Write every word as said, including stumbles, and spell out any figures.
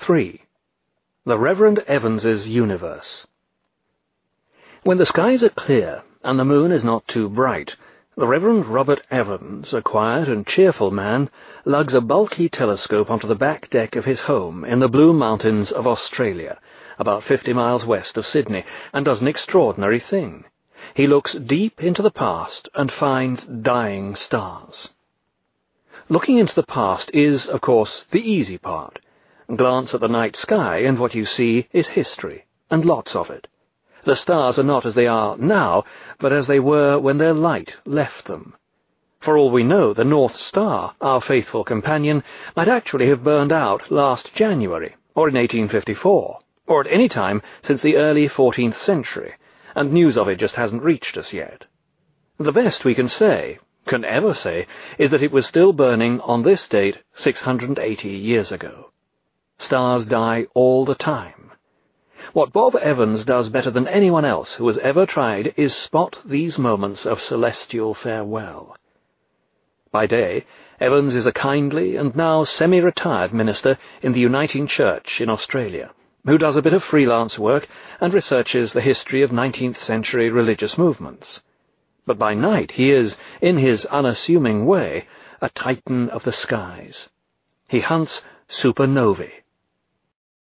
three. The Reverend Evans's Universe. When the skies are clear and the moon is not too bright, the Reverend Robert Evans, a quiet and cheerful man, lugs a bulky telescope onto the back deck of his home in the Blue Mountains of Australia, about fifty miles west of Sydney, and does an extraordinary thing. He looks deep into the past and finds dying stars. Looking into the past is, of course, the easy part. Glance at the night sky, and what you see is history, and lots of it. The stars are not as they are now, but as they were when their light left them. For all we know, the North Star, our faithful companion, might actually have burned out last January, or in eighteen fifty-four, or at any time since the early fourteenth century, and news of it just hasn't reached us yet. The best we can say, can ever say, is that it was still burning on this date six hundred eighty years ago. Stars die all the time. What Bob Evans does better than anyone else who has ever tried is spot these moments of celestial farewell. By day, Evans is a kindly and now semi-retired minister in the Uniting Church in Australia, who does a bit of freelance work and researches the history of nineteenth century religious movements. But by night he is, in his unassuming way, a titan of the skies. He hunts supernovae,